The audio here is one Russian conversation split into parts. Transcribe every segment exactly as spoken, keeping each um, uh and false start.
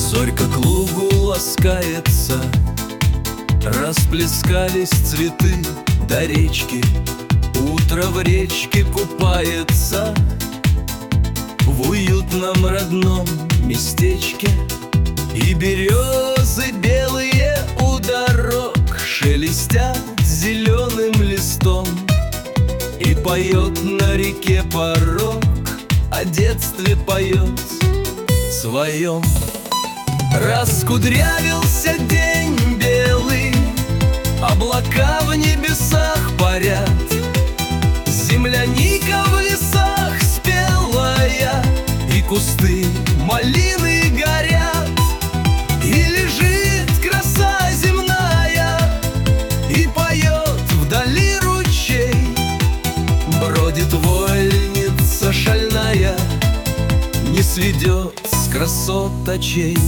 Зорька к лугу ласкается, расплескались цветы до речки. Утро в речке купается в уютном родном местечке. И березы белые у дорог шелестят зеленым листом. И поет на реке порог, о детстве поет своем. Раскудрявился день белый, облака в небесах парят, земляника в лесах спелая, и кусты малины горят. И лежит краса земная, и поет вдали ручей. Бродит вольница шальная, не сведет с красот очей.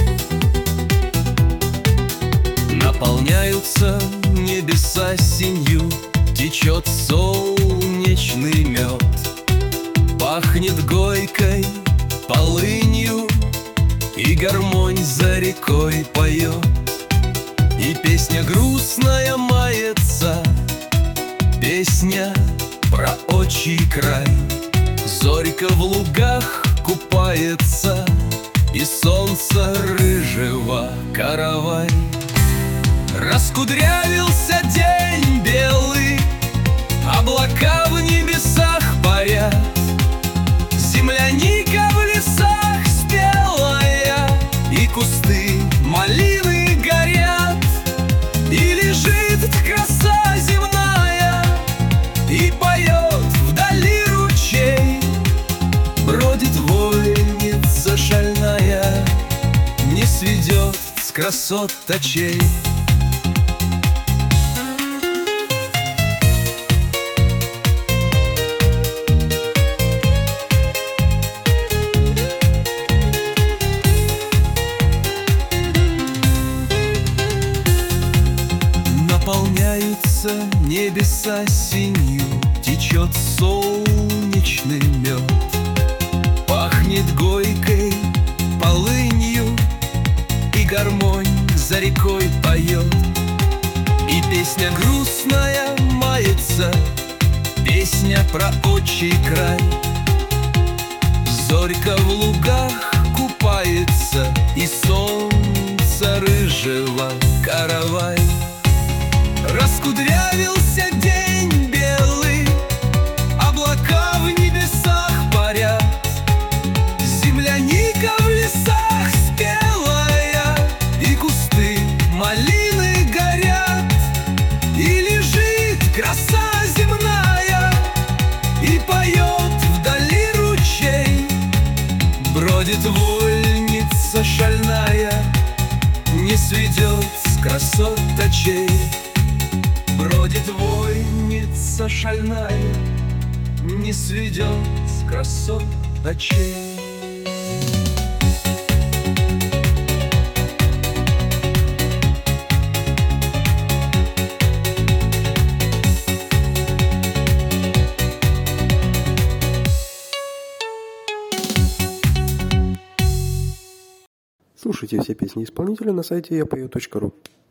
Наполняются небеса синью, течет солнечный мед. Пахнет гойкой, полынью, и гармонь за рекой поет. И песня грустная мается, песня про отчий край. Зорька в лугах купается, и солнца рыжего каравай. Раскудрявился день белый, облака в небесах парят, земляника в лесах спелая, и кусты малины горят. И лежит краса земная, и поет вдали ручей. Бродит вольница шальная, не сведет с красот очей. Наполняются небеса синью, течет солнечный мед. Пахнет гойкой, полынью, и гармонь за рекой поет. И песня грустная мается, песня про отчий край. Зорька в лугах купается, и солнца рыжего каравай. Раскудрявился день белый, облака в небесах парят, земляника в лесах спелая, и кусты малины горят. И лежит краса земная, и поет вдали ручей. Бродит вольница шальная, не сведет с красот очей. Бродит вольница шальная, не сведет с красот очей. Слушайте все песни исполнителя на сайте я пою точка ру.